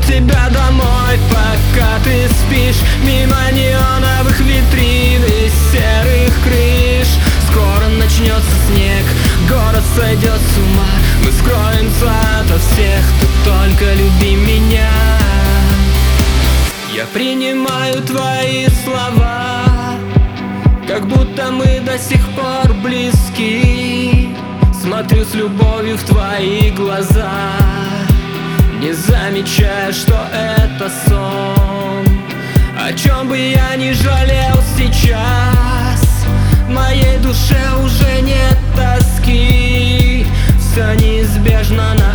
тебя домой, пока ты спишь. Мимо неоновых витрин и серых крыш. Скоро начнется снег, город сойдет с ума. Мы скроемся ото всех, ты только люби меня. Я принимаю твои слова, как будто мы до сих пор близки. Смотрю с любовью в твои глаза, не замечая, что это сон. О чем бы я ни жалел сейчас, в моей душе уже нет тоски. Все неизбежно